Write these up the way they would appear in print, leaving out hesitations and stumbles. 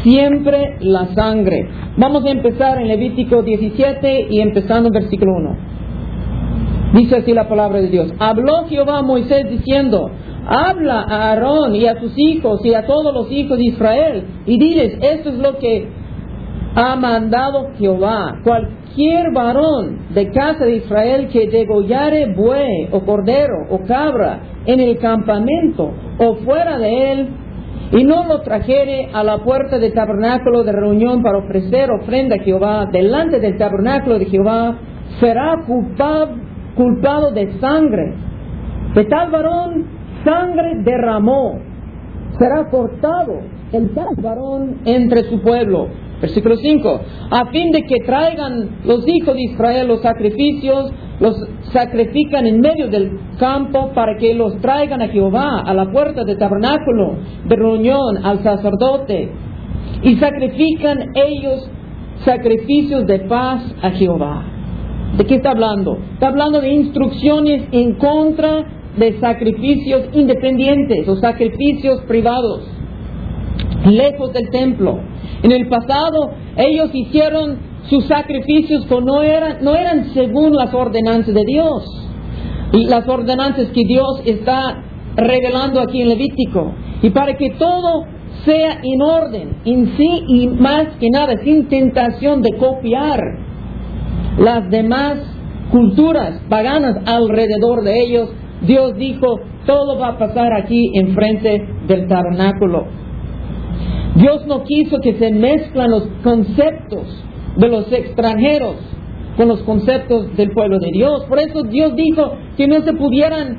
siempre la sangre. Vamos a empezar en Levítico 17 y empezando en versículo 1. Dice así la palabra de Dios. Habló Jehová a Moisés diciendo: habla a Aarón y a sus hijos y a todos los hijos de Israel y diles: esto es lo que ha mandado Jehová. Cualquier varón de casa de Israel que degollare buey o cordero o cabra en el campamento o fuera de él, y no lo trajere a la puerta del tabernáculo de reunión para ofrecer ofrenda a Jehová delante del tabernáculo de Jehová, será culpado de sangre. De tal varón sangre derramó, será cortado el tal varón entre su pueblo. Versículo 5. A fin de que traigan los hijos de Israel los sacrificios, los sacrifican en medio del campo para que los traigan a Jehová, a la puerta del tabernáculo de reunión, al sacerdote. Y sacrifican ellos sacrificios de paz a Jehová. ¿De qué está hablando? Está hablando de instrucciones en contra de sacrificios independientes o sacrificios privados, lejos del templo. En el pasado ellos hicieron sus sacrificios que no eran según las ordenanzas de Dios, y las ordenanzas que Dios está revelando aquí en Levítico. Y para que todo sea en orden en sí, y más que nada sin tentación de copiar las demás culturas paganas alrededor de ellos, Dios dijo: todo va a pasar aquí enfrente del tabernáculo. Dios no quiso que se mezclan los conceptos de los extranjeros con los conceptos del pueblo de Dios. Por eso Dios dijo que no se pudieran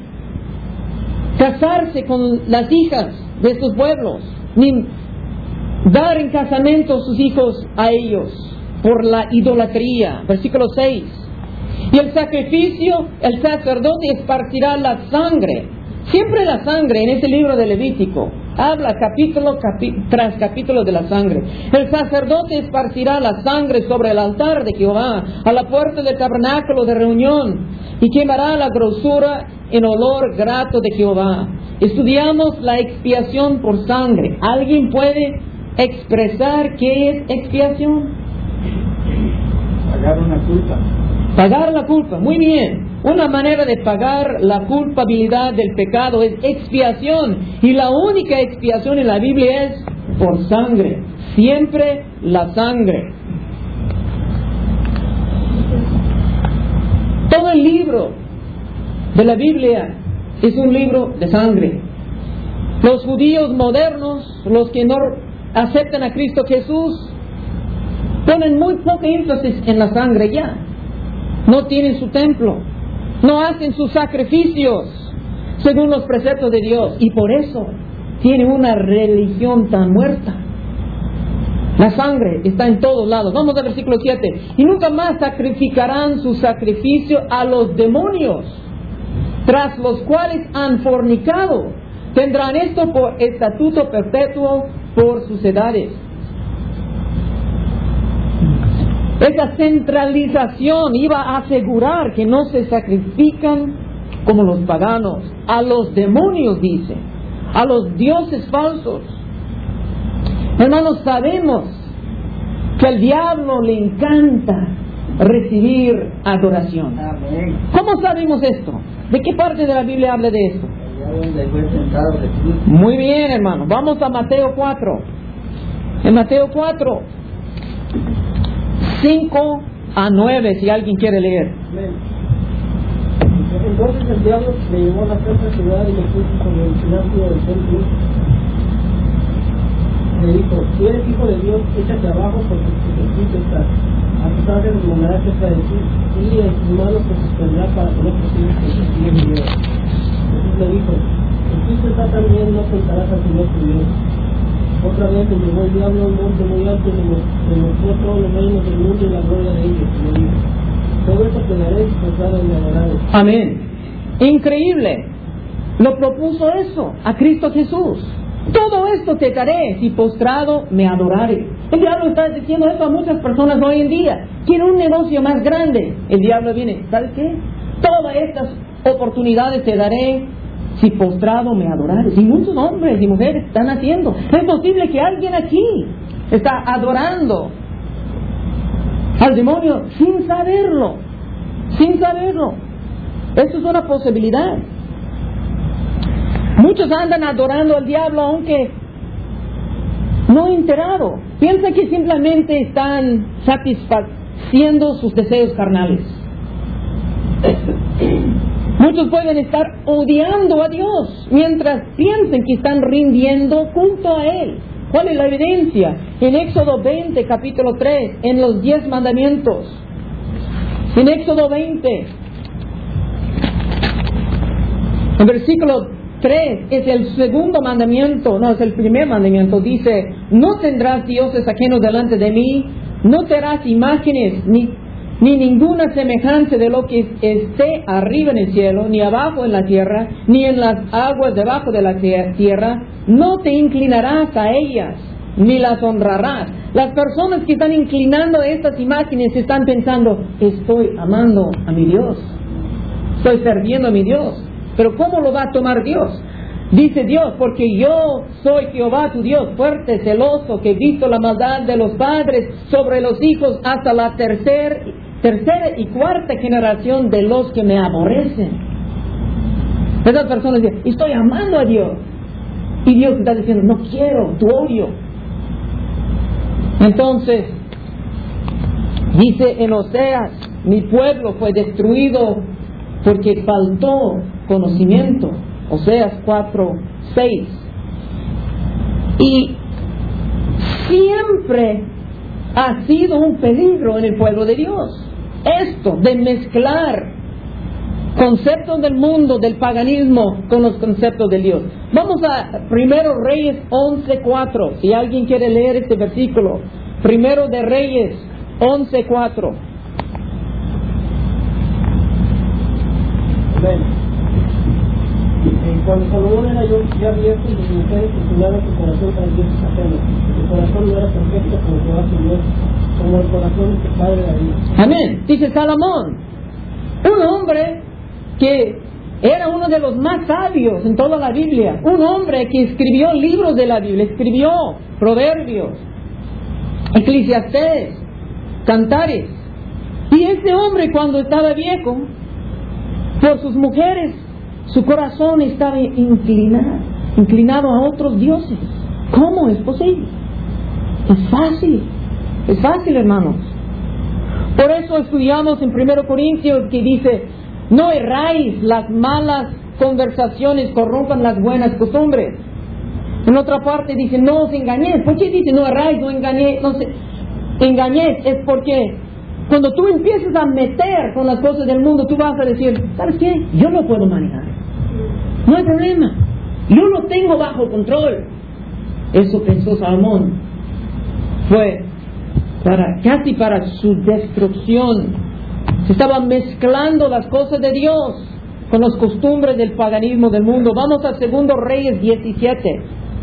casarse con las hijas de estos pueblos, ni dar en casamiento sus hijos a ellos por la idolatría. Versículo 6. Y el sacrificio, el sacerdote esparcirá la sangre. Siempre la sangre en ese libro de Levítico habla capítulo tras capítulo de la sangre. El sacerdote esparcirá la sangre sobre el altar de Jehová, a la puerta del tabernáculo de reunión, y quemará la grosura en olor grato de Jehová. Estudiamos la expiación por sangre. ¿Alguien puede expresar qué es expiación? Pagar una culpa. Pagar la culpa, muy bien. Una manera de pagar la culpabilidad del pecado es expiación. Y la única expiación en la Biblia es por sangre. Siempre la sangre. Todo el libro de la Biblia es un libro de sangre. Los judíos modernos, los que no aceptan a Cristo Jesús, ponen muy poco énfasis en la sangre ya. No tienen su templo, no hacen sus sacrificios según los preceptos de Dios, y por eso tienen una religión tan muerta. La sangre está en todos lados. Vamos al versículo 7. Y nunca más sacrificarán su sacrificio a los demonios, tras los cuales han fornicado. Tendrán esto por estatuto perpetuo por sus edades. Esa centralización iba a asegurar que no se sacrifican como los paganos, a los demonios, dice, a los dioses falsos. Hermanos, sabemos que al diablo le encanta recibir adoración. Amén. ¿Cómo sabemos esto? ¿De qué parte de la Biblia habla de esto? Muy bien, hermano. Vamos a Mateo 4. En Mateo 4, 5 a 9, si alguien quiere leer. Amén. Entonces el diablo le llevó a la santa ciudad y le puso sobre el pináculo del templo. Le dijo: si eres hijo de Dios, échate abajo, porque escrito está: a tus ángeles mandará cerca de ti, y en tus manos te sostendrá para que no posibles que te siga Dios. Jesús le dijo: escrito está también: no tentarás al Señor tu Dios. Otra vez le llevó el diablo a un monte muy alto y le mostró todos los reinos del mundo y la gloria de ellos. Y le dijo: todo esto te daré si postrado y me adorares. Amén. Increíble. Lo propuso eso a Cristo Jesús. Todo esto te daré si postrado me adorares. El diablo está diciendo eso a muchas personas hoy en día. Quieren un negocio más grande. El diablo viene: ¿sabes qué? Todas estas oportunidades te daré si postrado me adorares. Y muchos hombres y mujeres están haciendo. Es posible que alguien aquí está adorando al demonio sin saberlo. Sin saberlo. Eso es una posibilidad. Muchos andan adorando al diablo aunque no enterado. Piensan que simplemente están satisfaciendo sus deseos carnales. Muchos pueden estar odiando a Dios mientras piensen que están rindiendo culto a Él. ¿Cuál es la evidencia? En Éxodo 20, capítulo 3, en los 10 mandamientos. En Éxodo 20, en versículo 3, es el segundo mandamiento, no, es el primer mandamiento. Dice, no tendrás dioses ajenos delante de mí, no te harás imágenes ni ninguna semejanza de lo que esté arriba en el cielo, ni abajo en la tierra, ni en las aguas debajo de la tierra. No te inclinarás a ellas, ni las honrarás. Las personas que están inclinando a estas imágenes están pensando, estoy amando a mi Dios, estoy sirviendo a mi Dios. Pero ¿cómo lo va a tomar Dios? Dice Dios, porque yo soy Jehová tu Dios, fuerte, celoso, que he visto la maldad de los padres sobre los hijos hasta la tercera y cuarta generación de los que me aborrecen. Esas personas dicen, estoy amando a Dios. Y Dios está diciendo, no quiero tu odio. Entonces, dice en Oseas, mi pueblo fue destruido porque faltó conocimiento. Oseas 4:6. Y siempre ha sido un peligro en el pueblo de Dios esto de mezclar conceptos del mundo, del paganismo, con los conceptos de Dios. Vamos a Primero Reyes 11:4. Si alguien quiere leer este versículo, Primero de Reyes 11:4. Cuando Salomón era ya viejo, y sus mujeres inclinaban su corazón para dioses ajenos. Su corazón no era perfecto como Jehová su Dios, como el corazón de su padre David. Amén. Dice Salomón, un hombre que era uno de los más sabios en toda la Biblia, un hombre que escribió libros de la Biblia, escribió Proverbios, Eclesiastés, Cantares. Y ese hombre, cuando estaba viejo, por sus mujeres, su corazón estaba inclinado a otros dioses. ¿Cómo es posible? Es fácil, hermanos. Por eso estudiamos en 1 Corintios que dice, no erráis, las malas conversaciones corrompan las buenas costumbres. En otra parte dice, no os engañéis. ¿Por qué dice no erráis, no engañéis? No se engañéis, es porque cuando tú empiezas a meter con las cosas del mundo, tú vas a decir, ¿sabes qué? Yo lo puedo manejar. No hay problema. Yo lo tengo bajo control. Eso pensó Salomón. Fue casi para su destrucción. Se estaban mezclando las cosas de Dios con las costumbres del paganismo del mundo. Vamos a Segundo Reyes 17.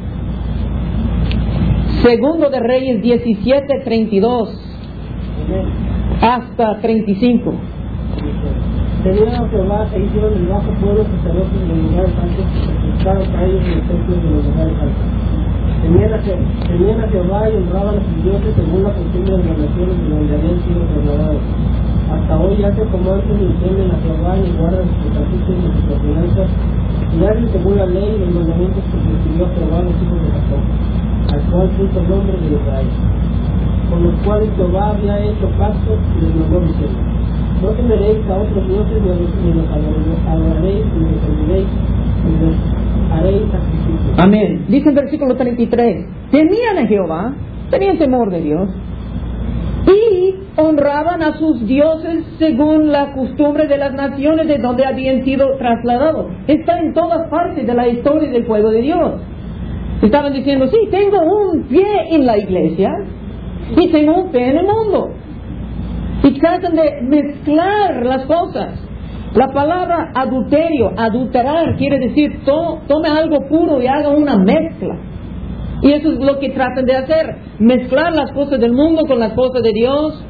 Segundo de Reyes 17:32 hasta 35. Tenían a Jehová e hicieron el bajo pueblo sacerdotes de los lugares altos, y buscaron para ellos los templos de los lugares altos. Tenían a Jehová y honraban a sus dioses según la costumbre de las naciones de donde habían sido trasladados. Hasta hoy hace como antes ni temen a Jehová ni guardan sus estatutos ni sus ordenanzas, ni hacen según la ley y los mandamientos que prescribió Jehová a los hijos de Jacob, al cual puso el nombre de Israel, con los cuales Jehová había hecho pacto y les mandó diciendo, no temeréis a otros dioses ni los adoraréis, ni los serviréis, ni los haréis sacrificios. Amén. Dice el versículo 33, temían a Jehová, tenían temor de Dios, y honraban a sus dioses según la costumbre de las naciones de donde habían sido trasladados. Está en todas partes de la historia del pueblo de Dios. Estaban diciendo, sí, tengo un pie en la iglesia y tengo un pie en el mundo. Y tratan de mezclar las cosas. La palabra adulterio, adulterar, quiere decir tome algo puro y haga una mezcla. Y eso es lo que tratan de hacer, mezclar las cosas del mundo con las cosas de Dios.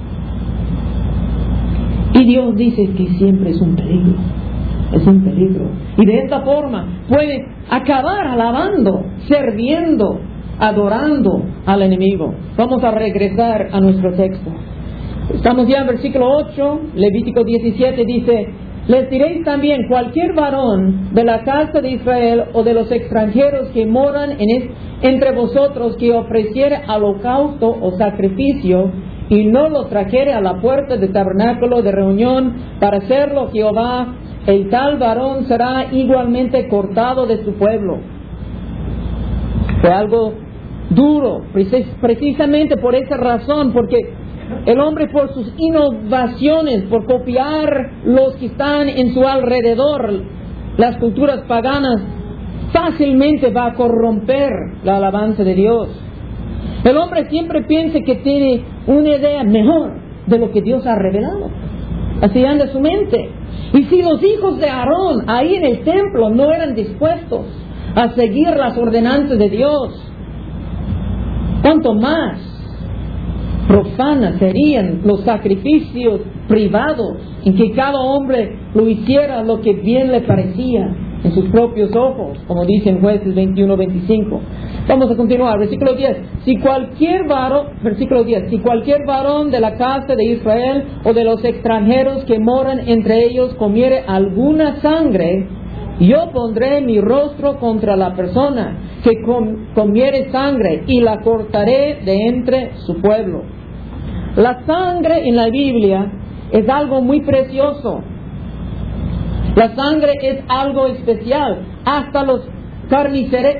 Y Dios dice que siempre es un peligro. Es un peligro. Y de esta forma puede acabar alabando, sirviendo, adorando al enemigo. Vamos a regresar a nuestro texto. Estamos ya en versículo 8, Levítico 17 dice: les diréis también, cualquier varón de la casa de Israel o de los extranjeros que moran entre vosotros, que ofreciere holocausto o sacrificio y no lo trajere a la puerta del tabernáculo de reunión para hacerlo Jehová, el tal varón será igualmente cortado de su pueblo. Fue algo duro, precisamente por esa razón, porque el hombre, por sus innovaciones, por copiar los que están en su alrededor, las culturas paganas, fácilmente va a corromper la alabanza de Dios. El hombre siempre piensa que tiene una idea mejor de lo que Dios ha revelado. Así anda su mente. Y si los hijos de Aarón ahí en el templo no eran dispuestos a seguir las ordenanzas de Dios, ¿cuánto más profanas serían los sacrificios privados en que cada hombre lo hiciera lo que bien le parecía en sus propios ojos, como dice en Jueces 21-25. Vamos a continuar, versículo 10. Versículo 10. Si cualquier varón de la casa de Israel o de los extranjeros que moran entre ellos comiere alguna sangre, yo pondré mi rostro contra la persona que comiere sangre y la cortaré de entre su pueblo. La sangre en la Biblia es algo muy precioso. La sangre es algo especial. Hasta los carniceros,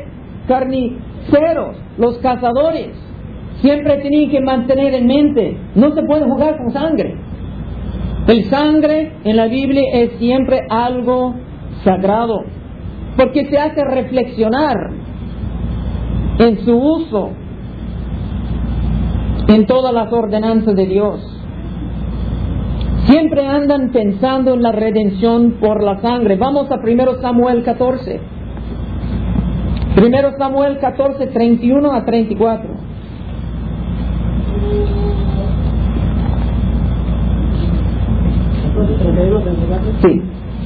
los cazadores, siempre tienen que mantener en mente: no se puede jugar con sangre. El sangre en la Biblia es siempre algo sagrado, porque se hace reflexionar en su uso en todas las ordenanzas de Dios. Siempre andan pensando en la redención por la sangre. Vamos a 1 Samuel 14. 1 Samuel 14, 31 a 34. Sí.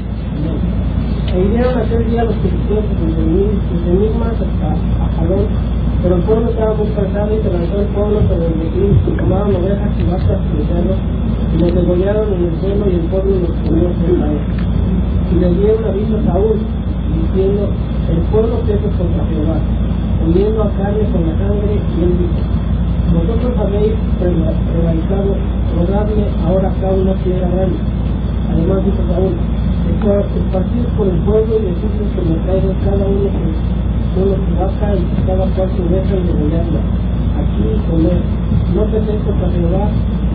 E vinieron aquel día los filisteos desde Mismas a Jalón, pero el pueblo estaba muy cansado y se lanzó el pueblo sobre el Bequín, y tomaron ovejas y vacas y becerros, y los degollaron en el suelo, y el pueblo los comió cerca de él. Y le dieron aviso a Saúl, diciendo: el pueblo peca contra Jehová, comiendo a carne con la sangre, y él dijo: vosotros habéis prevaricado, rogadme ahora acá una piedra grande. Además dijo Saúl: esparcid por el pueblo y decirles que me traigan cada uno su vaca y cada cual su oveja y degollarla. Aquí comer, no peséis contra Jehová,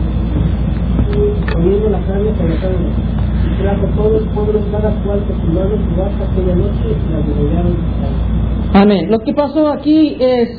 comiendo la carne con la sangre. Y trajo todo el pueblo, cada cual con su mano su vaca aquella noche, y la degollaron. Amén. Lo que pasó aquí es: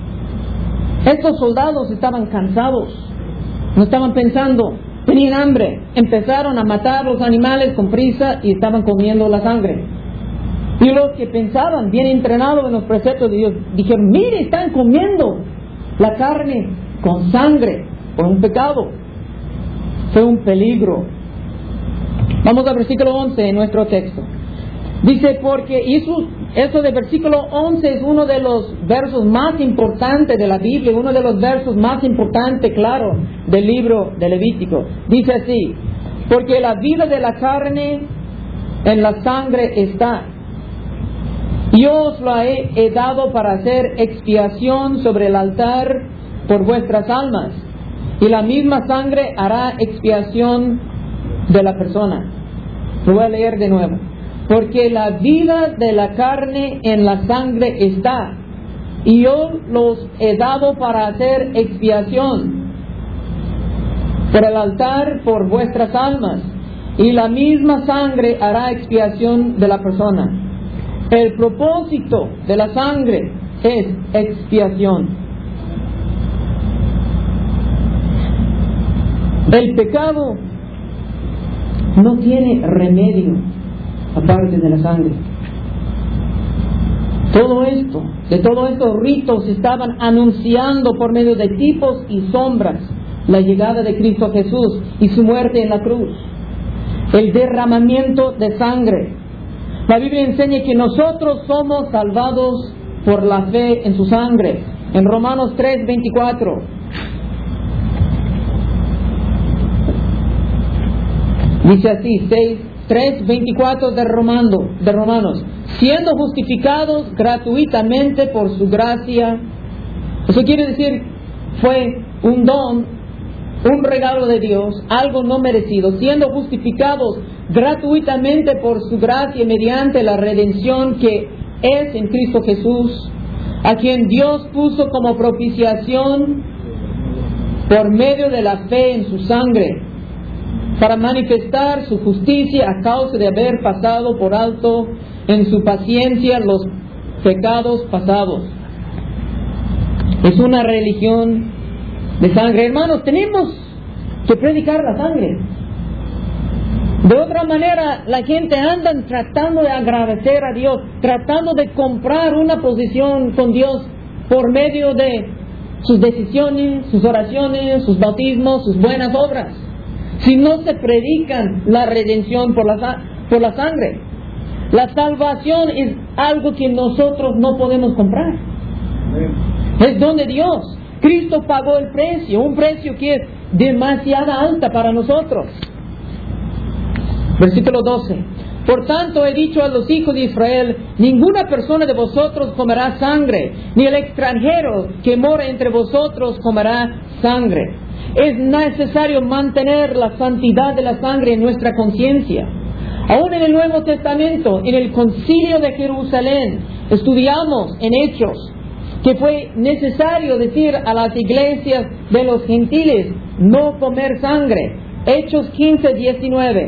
estos soldados estaban cansados, no estaban pensando, tenían hambre, empezaron a matar los animales con prisa y estaban comiendo la sangre. Y los que pensaban, bien entrenados en los preceptos de Dios, dijeron: mire, están comiendo la carne con sangre por un pecado. Fue un peligro. Vamos al versículo 11 en nuestro texto. Dice: porque eso de versículo 11 es uno de los versos más importantes de la Biblia, uno de los versos más importantes, claro, del libro de Levítico. Dice así: porque la vida de la carne en la sangre está. Yo os la he dado para hacer expiación sobre el altar por vuestras almas, y la misma sangre hará expiación de la persona. Lo voy a leer de nuevo. Porque la vida de la carne en la sangre está, y yo los he dado para hacer expiación por el altar por vuestras almas, y la misma sangre hará expiación de la persona. El propósito de la sangre es expiación. El pecado no tiene remedio aparte de la sangre. De todos estos ritos estaban anunciando por medio de tipos y sombras la llegada de Cristo Jesús y su muerte en la cruz. El derramamiento de sangre. La Biblia enseña que nosotros somos salvados por la fe en su sangre. en Romanos 3:24. Dice así, 3:24 de Romanos. Siendo justificados gratuitamente por su gracia. Eso quiere decir, fue un don, un regalo de Dios, algo no merecido, siendo justificados gratuitamente por su gracia mediante la redención que es en Cristo Jesús, a quien Dios puso como propiciación por medio de la fe en su sangre, para manifestar su justicia a causa de haber pasado por alto en su paciencia los pecados pasados. Es una religión de sangre. Hermanos, tenemos que predicar la sangre. De otra manera, la gente anda tratando de agradecer a Dios, tratando de comprar una posición con Dios por medio de sus decisiones, sus oraciones, sus bautismos, sus buenas obras. Si no se predican la redención por la sangre, la salvación es algo que nosotros no podemos comprar. Es don de Dios. Cristo pagó el precio, un precio que es demasiado alta para nosotros. Versículo 12. Por tanto he dicho a los hijos de Israel, ninguna persona de vosotros comerá sangre, ni el extranjero que mora entre vosotros comerá sangre. Es necesario mantener la santidad de la sangre en nuestra conciencia. Aún en el Nuevo Testamento, en el Concilio de Jerusalén, estudiamos en Hechos que fue necesario decir a las iglesias de los gentiles no comer sangre. Hechos 15:19.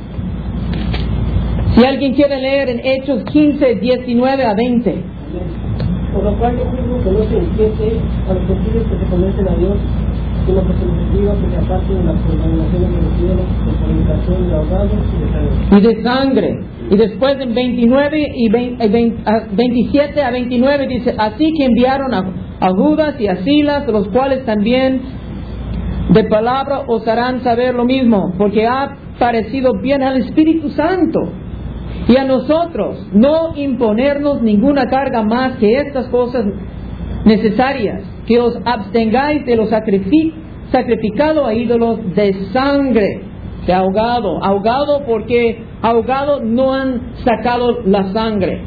Si alguien quiere leer en Hechos 15:19 a 20. Por lo cual yo mismo que no se inquiete a los gentiles que se convierten a Dios, sino que se les diga que se aparten de las contaminaciones de los cielos, de fornicación, de ahogados y de sangre. Y después en 27 a 29 dice, así que enviaron a Judas y a Silas, los cuales también de palabra os harán saber lo mismo, porque ha parecido bien al Espíritu Santo y a nosotros no imponernos ninguna carga más que estas cosas necesarias, que os abstengáis de lo sacrificado a ídolos, de sangre, de ahogado porque ahogado no han sacado la sangre.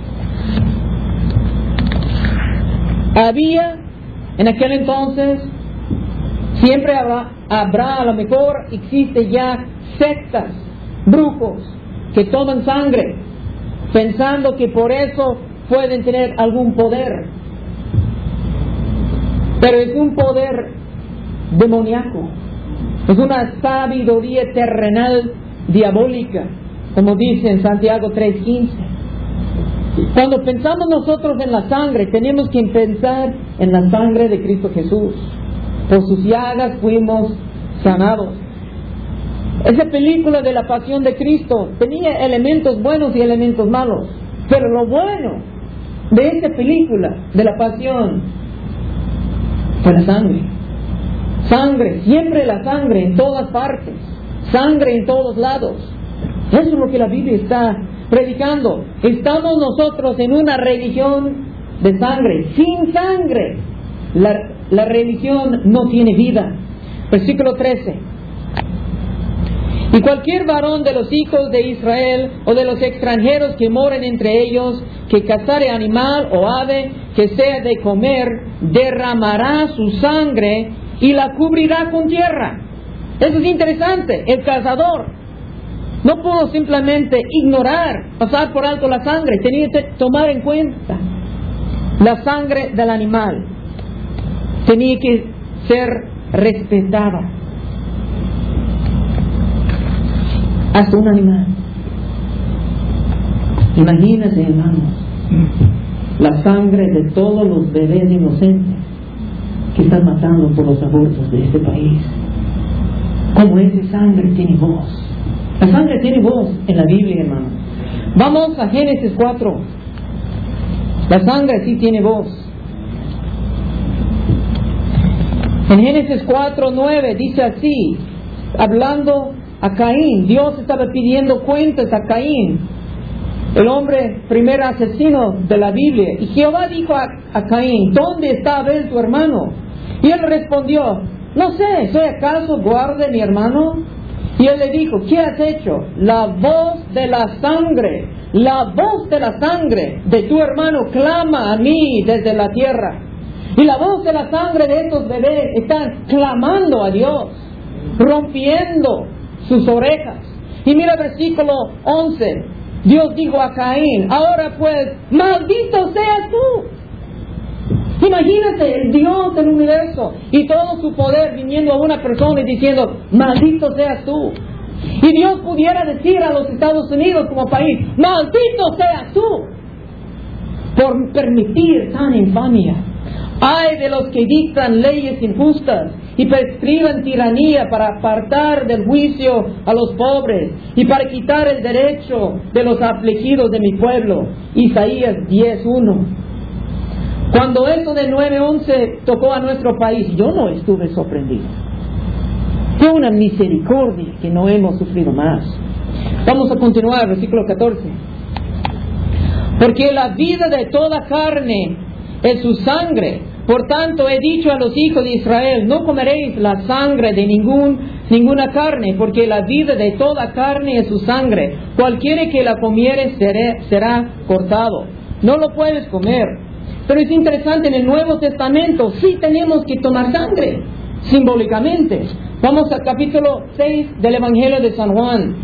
Había en aquel entonces, siempre habrá, a lo mejor existe ya sectas, brujos que toman sangre pensando que por eso pueden tener algún poder, pero es un poder demoníaco, es una sabiduría terrenal diabólica, como dice en Santiago 3:15. Cuando pensamos nosotros en la sangre, tenemos que pensar en la sangre de Cristo Jesús. Por sus llagas fuimos sanados. Esa película de la pasión de Cristo tenía elementos buenos y elementos malos, pero lo bueno de esa película de la pasión fue la sangre. Sangre, siempre la sangre en todas partes, sangre en todos lados. Eso es lo que la Biblia está predicando. Estamos nosotros en una religión de sangre. Sin sangre, la religión no tiene vida. Versículo 13. Y cualquier varón de los hijos de Israel o de los extranjeros que moren entre ellos, que cazare animal o ave que sea de comer, derramará su sangre y la cubrirá con tierra. Eso es interesante. El cazador no pudo simplemente ignorar, pasar por alto la sangre. Tenía que tomar en cuenta la sangre del animal. Tenía que ser respetada. Hasta un animal. Imagínense, hermanos, la sangre de todos los bebés inocentes que están matando por los abortos de este país. Como esa sangre tiene voz. La sangre tiene voz en la Biblia, hermanos. Vamos a Génesis 4. La sangre sí tiene voz. En Génesis 4:9 dice así, hablando a Caín. Dios estaba pidiendo cuentas a Caín. el hombre primer asesino de la Biblia. Y Jehová dijo a Caín: ¿dónde está Abel tu hermano? Y él respondió: no sé, ¿soy acaso guarda de mi hermano? Y él le dijo: ¿qué has hecho? La voz de la sangre de tu hermano clama a mí desde la tierra. Y la voz de la sangre de estos bebés están clamando a Dios, rompiendo sus orejas. Y mira versículo 11. Dios dijo a Caín: ahora pues, maldito seas tú. Imagínate el Dios del universo y todo su poder viniendo a una persona y diciendo: maldito seas tú. Y Dios pudiera decir a los Estados Unidos como país: maldito seas tú, por permitir tan infamia. Ay de los que dictan leyes injustas y prescriban tiranía para apartar del juicio a los pobres y para quitar el derecho de los afligidos de mi pueblo. Isaías 10:1. Cuando esto de 9:11 tocó a nuestro país, yo no estuve sorprendido. Fue una misericordia que no hemos sufrido más. Vamos a continuar, versículo 14. Porque la vida de toda carne es su sangre. Por tanto he dicho a los hijos de Israel: no comeréis la sangre de ninguna carne, porque la vida de toda carne es su sangre. Cualquiera que la comiere será cortado. No lo puedes comer. Pero es interesante, en el Nuevo Testamento sí tenemos que tomar sangre, simbólicamente. Vamos al capítulo 6 del Evangelio de San Juan.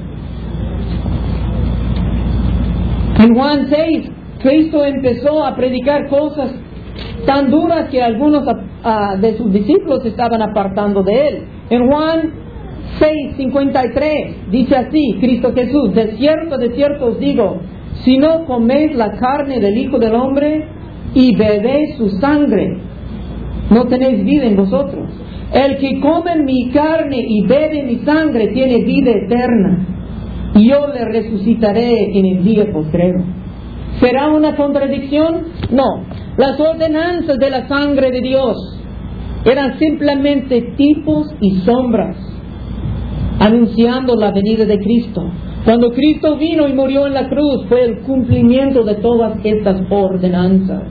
En Juan 6, Cristo empezó a predicar cosas tan duras que algunos de sus discípulos se estaban apartando de él. En Juan 6:53 dice así Cristo Jesús: de cierto os digo, si no coméis la carne del Hijo del Hombre y bebéis su sangre, no tenéis vida en vosotros. El que come mi carne y bebe mi sangre tiene vida eterna, y yo le resucitaré en el día postrero. ¿Será una contradicción? No. Las ordenanzas de la sangre de Dios eran simplemente tipos y sombras anunciando la venida de Cristo. Cuando Cristo vino y murió en la cruz, fue el cumplimiento de todas estas ordenanzas.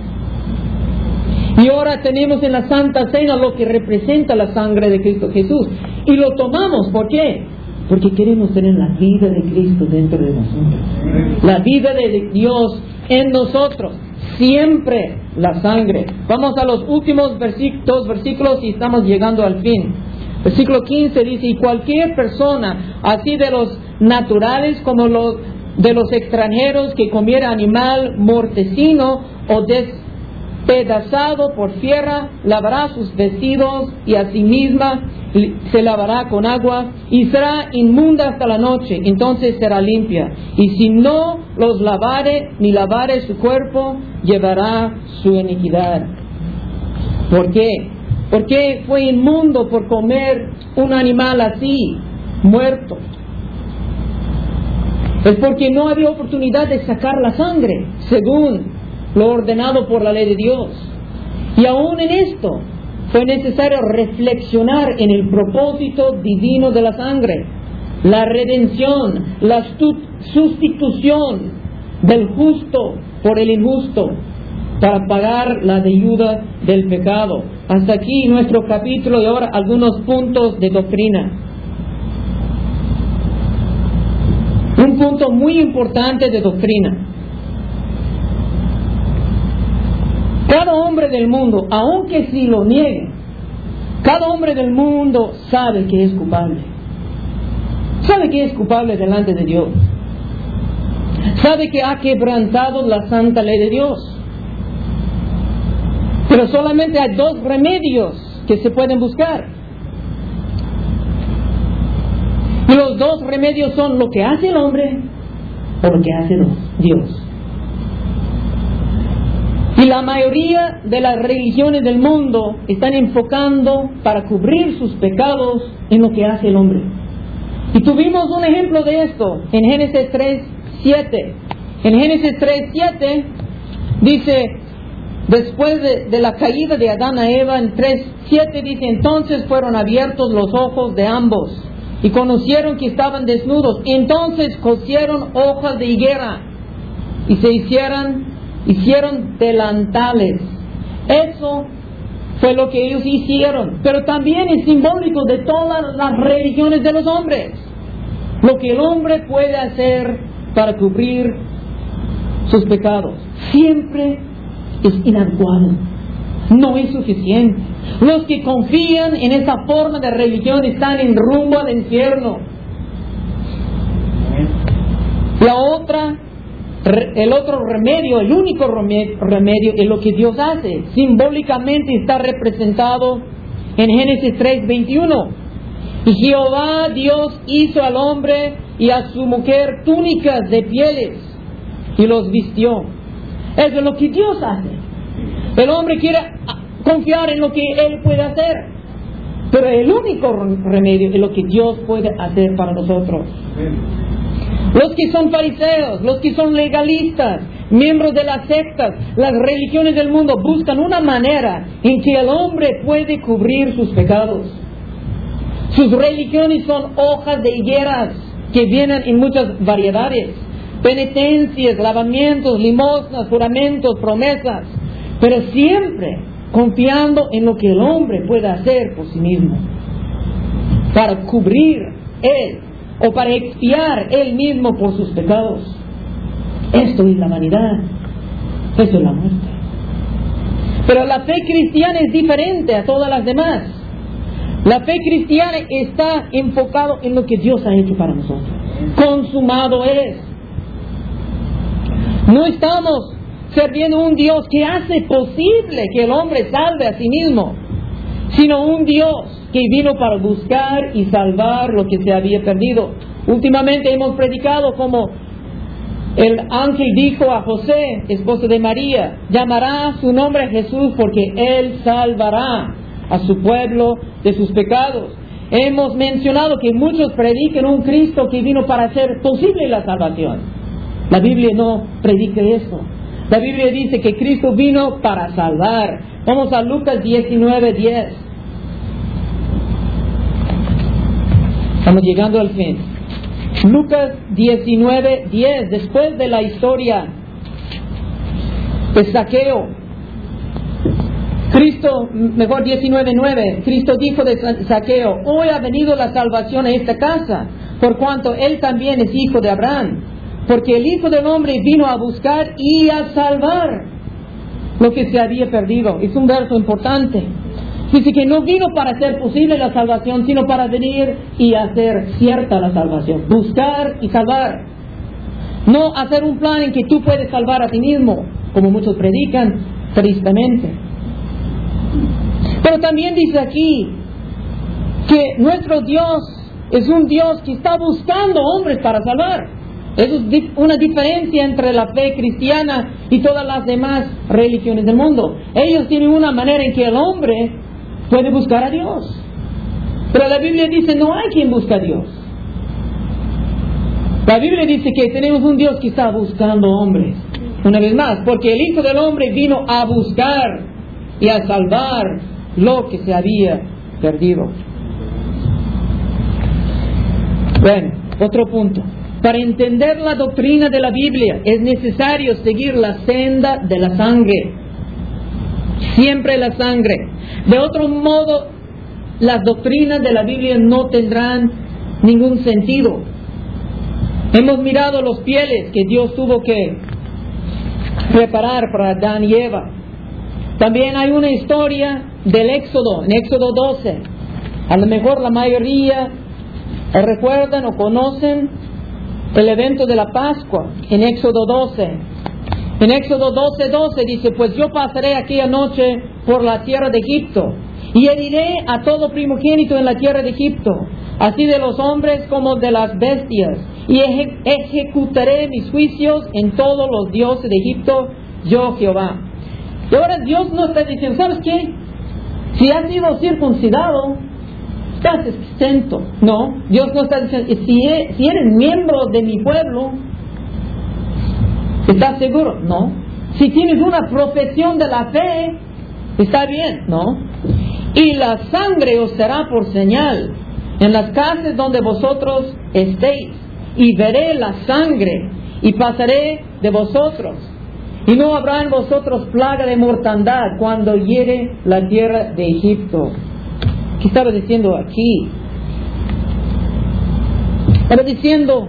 Y ahora tenemos en la Santa Cena lo que representa la sangre de Cristo Jesús. Y lo tomamos, ¿por qué? Porque queremos tener la vida de Cristo dentro de nosotros. La vida de Dios en nosotros. Siempre la sangre. Vamos a los últimos dos versículos y estamos llegando al fin. Versículo 15 dice: y cualquier persona, así de los naturales como de los extranjeros, que comiera animal mortecino o despedazado por fiera, lavará sus vestidos y a sí misma se lavará con agua y será inmunda hasta la noche, entonces será limpia. Y si no los lavare ni lavare su cuerpo, llevará su iniquidad. ¿Por qué? Porque fue inmundo por comer un animal así, muerto. Es porque no había oportunidad de sacar la sangre, según lo ordenado por la ley de Dios. Y aún en esto fue necesario reflexionar en el propósito divino de la sangre, la redención, la sustitución del justo por el injusto, para pagar la deuda del pecado. Hasta aquí nuestro capítulo, y ahora algunos puntos de doctrina. Un punto muy importante de doctrina. Cada hombre del mundo, aunque si lo niegue, cada hombre del mundo sabe que es culpable. Sabe que es culpable delante de Dios. Sabe que ha quebrantado la santa ley de Dios. Pero solamente hay dos remedios que se pueden buscar. Y los dos remedios son lo que hace el hombre o lo que hace Dios. Y la mayoría de las religiones del mundo están enfocando para cubrir sus pecados en lo que hace el hombre. Y tuvimos un ejemplo de esto en Génesis 3:7. En Génesis 3:7 dice, después de la caída de Adán a Eva, en 3:7 dice: entonces fueron abiertos los ojos de ambos y conocieron que estaban desnudos. Entonces cosieron hojas de higuera y se hicieron delantales. Eso fue lo que ellos hicieron, pero también es simbólico de todas las religiones de los hombres. Lo que el hombre puede hacer para cubrir sus pecados siempre es inadecuado, no es suficiente. Los que confían en esa forma de religión están en rumbo al infierno. El otro remedio, el único remedio es lo que Dios hace. Simbólicamente está representado en Génesis 3:21. Y Jehová Dios hizo al hombre y a su mujer túnicas de pieles y los vistió. Eso es lo que Dios hace. El hombre quiere confiar en lo que Él puede hacer, pero el único remedio es lo que Dios puede hacer para nosotros. Los que son fariseos, los que son legalistas, miembros de las sectas, las religiones del mundo, buscan una manera en que el hombre puede cubrir sus pecados. Sus religiones son hojas de higueras que vienen en muchas variedades: penitencias, lavamientos, limosnas, juramentos, promesas, pero siempre confiando en lo que el hombre puede hacer por sí mismo, para cubrir él o para expiar él mismo por sus pecados. Esto es la vanidad, eso es la muerte. Pero la fe cristiana es diferente a todas las demás. La fe cristiana está enfocado en lo que Dios ha hecho para nosotros. Consumado es. No estamos sirviendo un Dios que hace posible que el hombre salve a sí mismo, sino un Dios que vino para buscar y salvar lo que se había perdido. Últimamente hemos predicado como el ángel dijo a José, esposo de María: llamará su nombre Jesús, porque Él salvará a su pueblo de sus pecados. Hemos mencionado que muchos predican un Cristo que vino para hacer posible la salvación. La Biblia no predica eso. La Biblia dice que Cristo vino para salvar. Vamos a Lucas 19:10. Estamos llegando al fin. Lucas 19:10, después de la historia de Zaqueo, Cristo, mejor 19:9, Cristo dijo de Zaqueo: hoy ha venido la salvación a esta casa, por cuanto él también es hijo de Abraham, porque el Hijo del Hombre vino a buscar y a salvar lo que se había perdido. Es un verso importante. Dice que no vino para hacer posible la salvación, sino para venir y hacer cierta la salvación. Buscar y salvar. No hacer un plan en que tú puedes salvar a ti mismo, como muchos predican, tristemente. Pero también dice aquí que nuestro Dios es un Dios que está buscando hombres para salvar. Eso es una diferencia entre la fe cristiana y todas las demás religiones del mundo. Ellos tienen una manera en que el hombre puede buscar a Dios, pero la Biblia dice no hay quien busque a Dios. La Biblia dice que tenemos un Dios que está buscando hombres. Una vez más, porque el Hijo del Hombre vino a buscar y a salvar lo que se había perdido. Bueno, otro punto. Para entender la doctrina de la Biblia es necesario seguir la senda de la sangre. Siempre la sangre. De otro modo, las doctrinas de la Biblia no tendrán ningún sentido. Hemos mirado los pieles que Dios tuvo que preparar para Adán y Eva. También hay una historia del Éxodo, en Éxodo 12. A lo mejor la mayoría recuerdan o conocen el evento de la Pascua en Éxodo 12. En Éxodo 12:12 dice: pues yo pasaré aquella noche por la tierra de Egipto y heriré a todo primogénito en la tierra de Egipto, así de los hombres como de las bestias, y ejecutaré mis juicios en todos los dioses de Egipto, yo Jehová. Y ahora Dios no está diciendo: ¿sabes qué? Si has sido circuncidado, estás exento. No, Dios no está diciendo: si eres miembro de mi pueblo, ¿estás seguro? No. Si tienes una profesión de la fe, está bien. No. Y la sangre os será por señal en las casas donde vosotros estéis, y veré la sangre y pasaré de vosotros, y no habrá en vosotros plaga de mortandad cuando hiere la tierra de Egipto. ¿Qué estaba diciendo aquí? Estaba diciendo,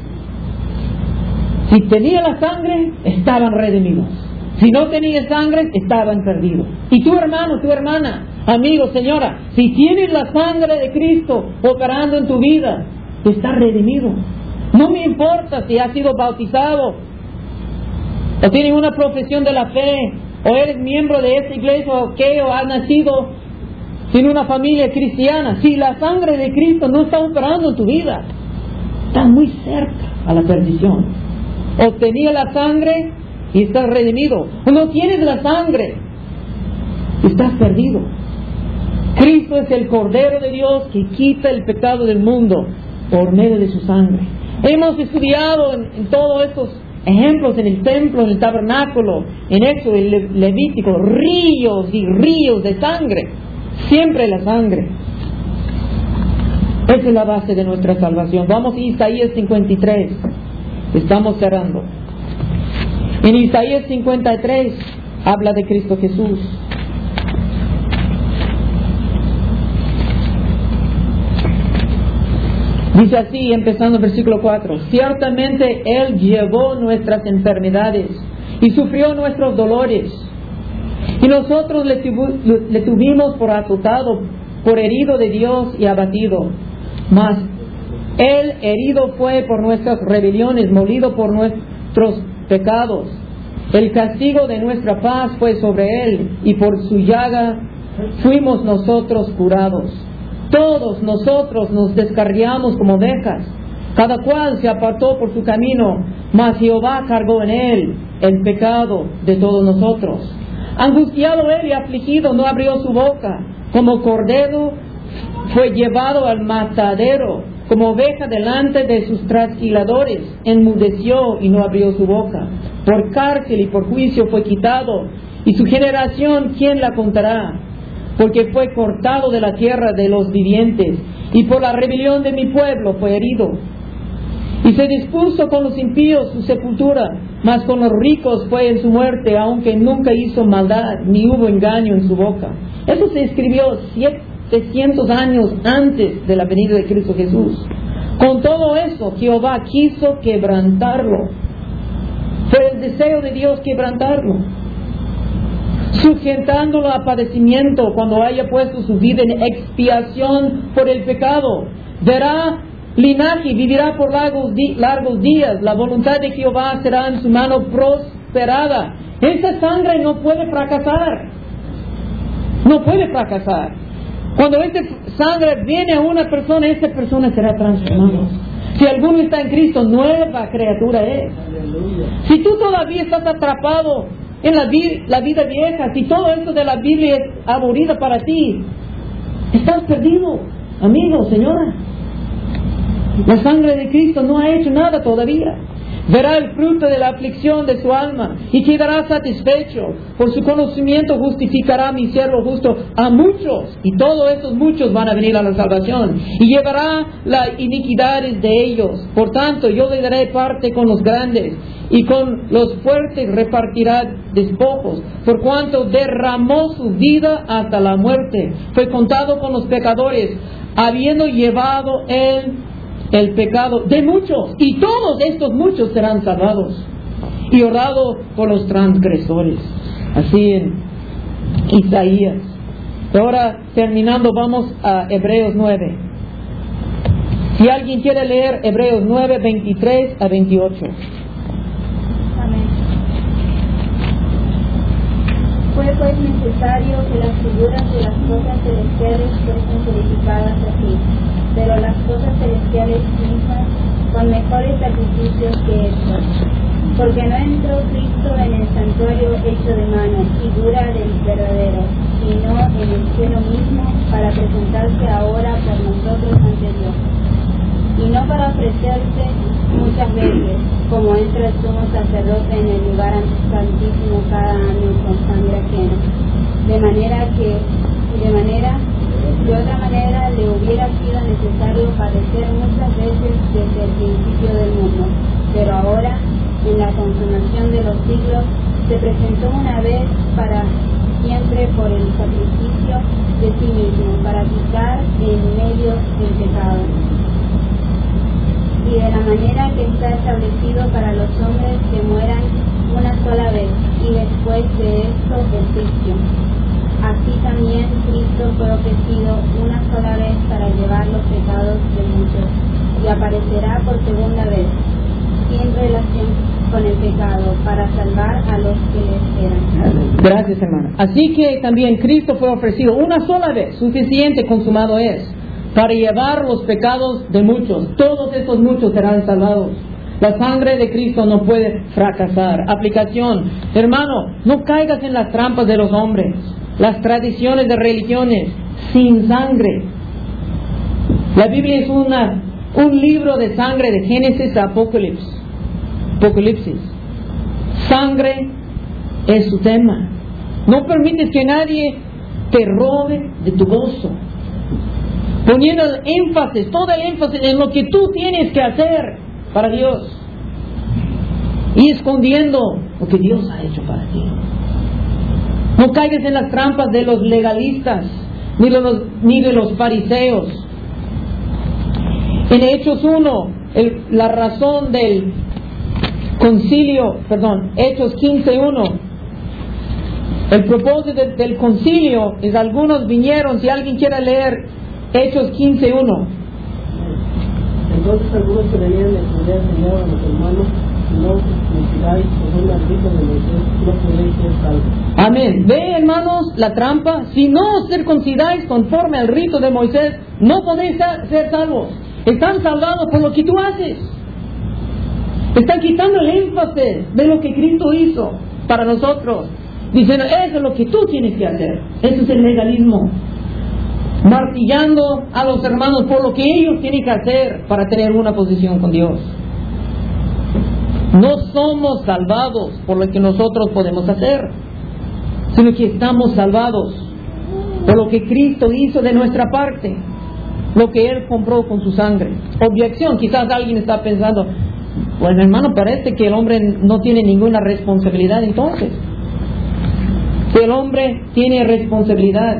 si tenía la sangre, estaban redimidos. Si no tenía sangre, estaban perdidos. Y tu hermano, tu hermana, amigo, señora, si tienes la sangre de Cristo operando en tu vida, estás redimido. No me importa si has sido bautizado, o tienes una profesión de la fe, o eres miembro de esta iglesia, o has nacido en una familia cristiana. Si la sangre de Cristo no está operando en tu vida, estás muy cerca a la perdición. O tenías la sangre y estás redimido, o no tienes la sangre, estás perdido. Cristo es el Cordero de Dios que quita el pecado del mundo por medio de su sangre. Hemos estudiado en todos estos ejemplos, en el templo, en el tabernáculo, en Éxodo, en Levítico, ríos y ríos de sangre. Siempre la sangre. Esa es la base de nuestra salvación. Vamos a Isaías 53. Estamos cerrando. En Isaías 53 habla de Cristo Jesús. Dice así, empezando el versículo 4: ciertamente Él llevó nuestras enfermedades y sufrió nuestros dolores, y nosotros le tuvimos por azotado, por herido de Dios y abatido. Mas Él herido fue por nuestras rebeliones, molido por nuestros pecados. El castigo de nuestra paz fue sobre Él, y por su llaga fuimos nosotros curados. Todos nosotros nos descarriamos como ovejas, cada cual se apartó por su camino, mas Jehová cargó en Él el pecado de todos nosotros. Angustiado Él y afligido, no abrió su boca. Como cordero fue llevado al matadero, como oveja delante de sus trasquiladores, enmudeció y no abrió su boca. Por cárcel y por juicio fue quitado, y su generación, ¿quién la contará? Porque fue cortado de la tierra de los vivientes, y por la rebelión de mi pueblo fue herido. Y se dispuso con los impíos su sepultura, mas con los ricos fue en su muerte, aunque nunca hizo maldad, ni hubo engaño en su boca. Eso se escribió 700 años antes de la venida de Cristo Jesús. Con todo eso, Jehová quiso quebrantarlo. Fue el deseo de Dios quebrantarlo, sujetándolo a padecimiento cuando haya puesto su vida en expiación por el pecado. Verá linaje, vivirá por largos días. La voluntad de Jehová será en su mano prosperada. Esa sangre no puede fracasar. No puede fracasar. Cuando esa sangre viene a una persona, esa persona será transformada. Si alguno está en Cristo, nueva criatura es. Si tú todavía estás atrapado en la vida vieja, si todo esto de la Biblia es aburrida para ti, estás perdido, amigo, señora. La sangre de Cristo no ha hecho nada todavía. Verá el fruto de la aflicción de su alma y quedará satisfecho. Por su conocimiento justificará mi siervo justo a muchos, y todos estos muchos van a venir a la salvación, y llevará las iniquidades de ellos. Por tanto, yo le daré parte con los grandes, y con los fuertes repartirá despojos, por cuanto derramó su vida hasta la muerte. Fue contado con los pecadores, habiendo llevado él el pecado de muchos, y todos estos muchos serán salvados, y orado por los transgresores. Así en Isaías. Ahora, terminando, vamos a Hebreos 9. Si alguien quiere leer Hebreos 9, 23 a 28. Amén. Fue pues necesario que las figuras de las cosas celestiales fuesen purificadas así, pero las cosas celestiales mismas con mejores sacrificios que estos. Porque no entró Cristo en el santuario hecho de mano, figura del verdadero, sino en el cielo mismo, para presentarse ahora por nosotros ante Dios. Y no para ofrecerse muchas veces, como entra el sumo sacerdote en el lugar santísimo cada año con sangre ajena. De otra manera le hubiera sido necesario padecer muchas veces desde el principio del mundo. Pero ahora, en la consumación de los siglos, se presentó una vez para siempre por el sacrificio de sí mismo, para quitar en medio del pecado. Y de la manera que está establecido para los hombres que mueran una sola vez, y después de esto el juicio. Así también Cristo fue ofrecido una sola vez para llevar los pecados de muchos, y aparecerá por segunda vez, sin relación con el pecado, para salvar a los que le esperan. Gracias, hermano. Así que también Cristo fue ofrecido una sola vez, suficiente, consumado es, para llevar los pecados de muchos. Todos estos muchos serán salvados. La sangre de Cristo no puede fracasar. Aplicación. Hermano, no caigas en las trampas de los hombres, las tradiciones de religiones sin sangre. La Biblia es un libro de sangre de Génesis a Apocalipsis. Sangre es su tema. No permites que nadie te robe de tu gozo, poniendo el énfasis, todo el énfasis en lo que tú tienes que hacer para Dios y escondiendo lo que Dios ha hecho para ti. No caigas en las trampas de los legalistas ni de los fariseos. En Hechos 1, la razón del concilio, Hechos 15:1, el propósito del concilio es, algunos vinieron, si alguien quiere leer Hechos 15:1. Entonces algunos que venían de Judea enseñaban a los hermanos: si no os circuncidáis según el rito de Moisés, no podéis ser salvos. Amén. Ve, hermanos, la trampa. Si no os circuncidáis conforme al rito de Moisés, no podéis ser salvos. Están salvados por lo que tú haces. Están quitando el énfasis de lo que Cristo hizo para nosotros, diciendo, eso es lo que tú tienes que hacer. Eso es el legalismo. Martillando a los hermanos por lo que ellos tienen que hacer para tener una posición con Dios. No somos salvados por lo que nosotros podemos hacer, sino que estamos salvados por lo que Cristo hizo de nuestra parte, lo que Él compró con su sangre. Objeción, quizás alguien está pensando, pues hermano, parece que el hombre no tiene ninguna responsabilidad entonces. Si el hombre tiene responsabilidad.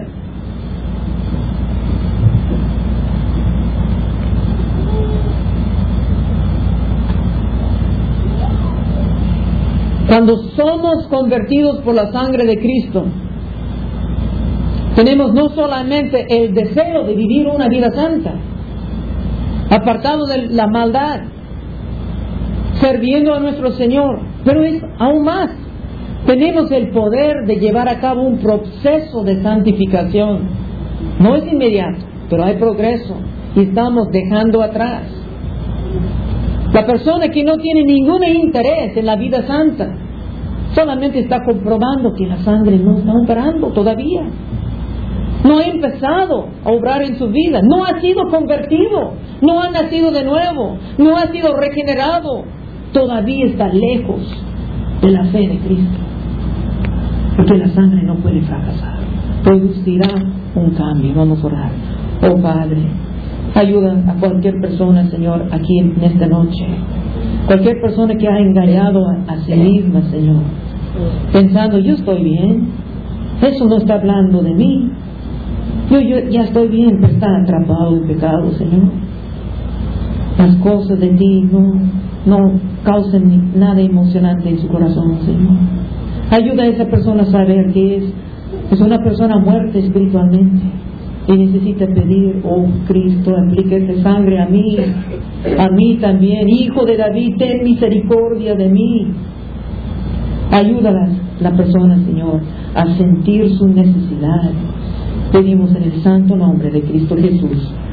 Cuando somos convertidos por la sangre de Cristo, tenemos no solamente el deseo de vivir una vida santa, apartado de la maldad, sirviendo a nuestro Señor, pero es aún más. Tenemos el poder de llevar a cabo un proceso de santificación. No es inmediato, pero hay progreso y estamos dejando atrás. La persona que no tiene ningún interés en la vida santa solamente está comprobando que la sangre no está obrando todavía. No ha empezado a obrar en su vida, no ha sido convertido, no ha nacido de nuevo, no ha sido regenerado. Todavía está lejos de la fe de Cristo, porque la sangre no puede fracasar, producirá un cambio. Vamos a orar. Oh Padre, ayuda a cualquier persona, Señor, aquí en esta noche, cualquier persona que ha engañado a sí misma, Señor, pensando, yo estoy bien, eso no está hablando de mí, yo ya estoy bien, pero está atrapado en pecado, Señor. Las cosas de ti no causan nada emocionante en su corazón, Señor. Ayuda a esa persona a saber que es una persona muerta espiritualmente y necesita pedir, oh Cristo, aplica esta sangre a mí también, Hijo de David, ten misericordia de mí. Ayuda a la persona, Señor, a sentir su necesidad. Pedimos en el santo nombre de Cristo Jesús.